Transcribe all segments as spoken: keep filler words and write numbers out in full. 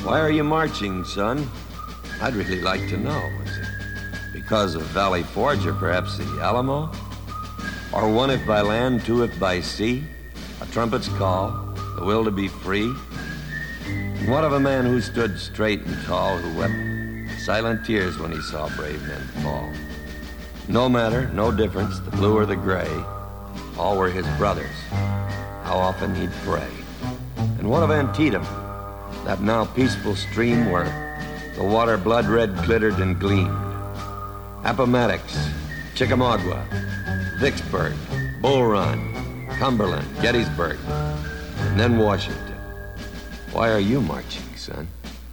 Why are you marching, son? I'd really like to know. Is it because of Valley Forge or perhaps the Alamo? Or one if by land, two if by sea? A trumpet's call, the will to be free? And what of a man who stood straight and tall, who wept silent tears when he saw brave men fall? No matter, no difference, the blue or the gray, all were his brothers. How often he'd pray. And what of Antietam, that now peaceful stream where the water blood-red glittered and gleamed? Appomattox, Chickamauga, Vicksburg, Bull Run, Cumberland, Gettysburg, and then Washington. Why are you marching, son?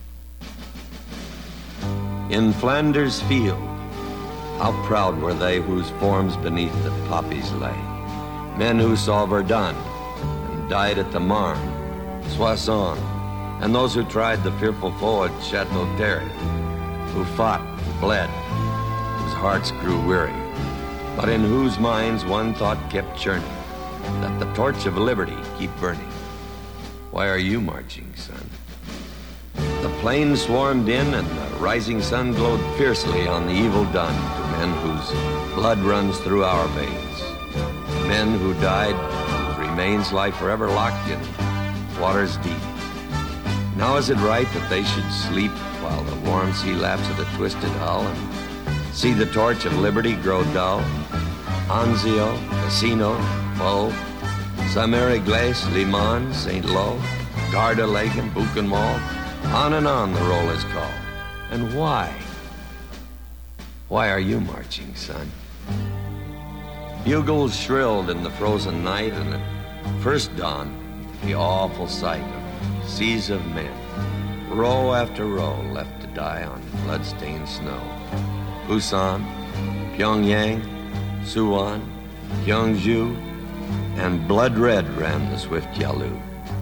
In Flanders Field, how proud were they whose forms beneath the poppies lay, men who saw Verdun and died at the Marne, Soissons, and those who tried the fearful foe at Chateau Thierry, who fought, bled, whose hearts grew weary, but in whose minds one thought kept churning, that the torch of liberty keep burning. Why are you marching, son? The plains swarmed in and the rising sun glowed fiercely on the evil done to men whose blood runs through our veins, men who died, whose remains lie forever locked in waters deep. Now is it right that they should sleep while the warm sea laps at a twisted hull and see the torch of liberty grow dull? Anzio, Cassino, Meaux, Saint-Mary-Glace, Le Mans, Saint Lo, Garda-Lagan, Buchenwald, on and on the roll is called. And why? Why are you marching, son? Bugles shrilled in the frozen night, and at first dawn, the awful sight of seas of men, row after row left to die on blood-stained snow. Busan, Pyongyang, Suwon, Gyeongju, and blood-red ran the swift Yalu.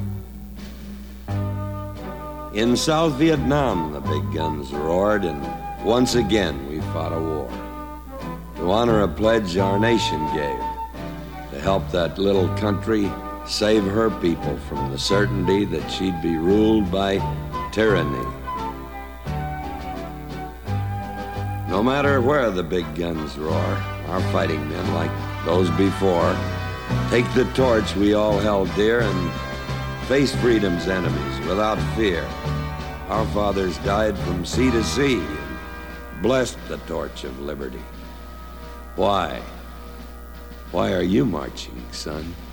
In South Vietnam, the big guns roared, and once again we fought a war. To honor a pledge our nation gave, to help that little country save her people from the certainty that she'd be ruled by tyranny. No matter where the big guns roar, our fighting men, like those before, take the torch we all held dear and face freedom's enemies without fear. Our fathers died from sea to sea and blessed the torch of liberty. Why? Why are you marching, son?